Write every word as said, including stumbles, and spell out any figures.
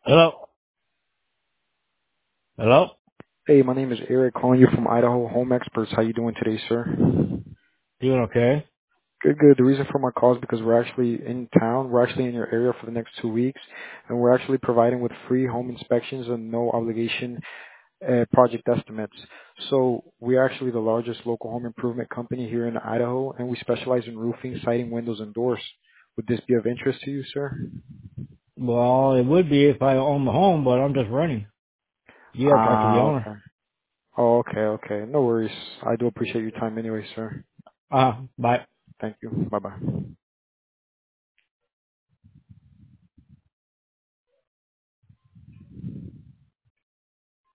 Hello? Hello? Hey, my name is Eric, calling you from Idaho Home Experts. How you doing today, sir? Doing okay? Good, good. The reason for my call is because we're actually in town. We're actually in your area for the next two weeks, and we're actually providing with free home inspections and no obligation uh, project estimates. So we're actually the largest local home improvement company here in Idaho, and we specialize in roofing, siding, windows, and doors. Would this be of interest to you, sir? Well, it would be if I owned the home, but I'm just renting. You gotta talk to the Ah, owner. okay. Oh, okay, okay. No worries. I do appreciate your time anyway, sir. Uh, bye. Thank you. Bye-bye.